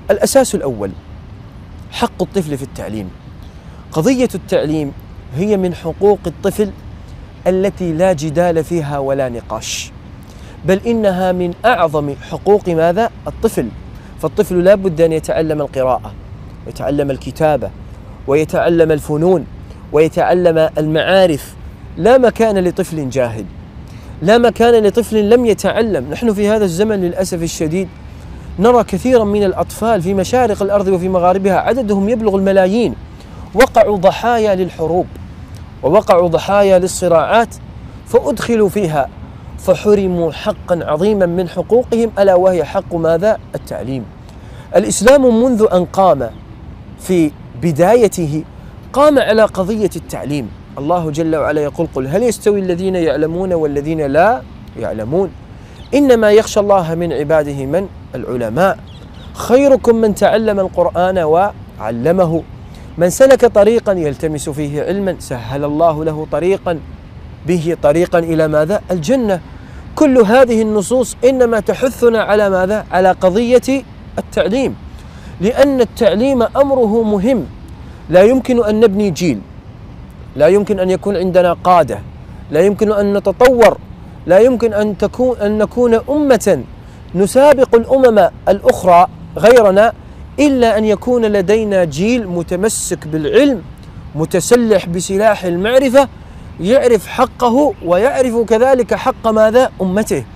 الأساس الأول حق الطفل في التعليم. قضية التعليم هي من حقوق الطفل التي لا جدال فيها ولا نقاش، بل إنها من أعظم حقوق ماذا؟ الطفل. فالطفل لا بد أن يتعلم القراءة ويتعلم الكتابة ويتعلم الفنون ويتعلم المعارف. لا مكان لطفل جاهل، لا مكان لطفل لم يتعلم. نحن في هذا الزمن للأسف الشديد نرى كثيرا من الأطفال في مشارق الأرض وفي مغاربها عددهم يبلغ الملايين وقعوا ضحايا للحروب ووقعوا ضحايا للصراعات، فأدخلوا فيها فحرموا حقا عظيما من حقوقهم، ألا وهي حق ماذا؟ التعليم. الإسلام منذ أن قام في بدايته قام على قضية التعليم. الله جل وعلا يقول: قل هل يستوي الذين يعلمون والذين لا يعلمون، إنما يخشى الله من عباده من؟ العلماء. خيركم من تعلم القرآن وعلمه، من سلك طريقا يلتمس فيه علما سهل الله له طريقا إلى ماذا؟ الجنة. كل هذه النصوص إنما تحثنا على ماذا؟ على قضية التعليم، لأن التعليم أمره مهم. لا يمكن أن نبني جيل، لا يمكن أن يكون عندنا قادة، لا يمكن أن نتطور، لا يمكن أن نكون أمة نسابق الأمم الأخرى غيرنا، إلا أن يكون لدينا جيل متمسك بالعلم متسلح بسلاح المعرفة، يعرف حقه ويعرف كذلك حق ماذا؟ أمته.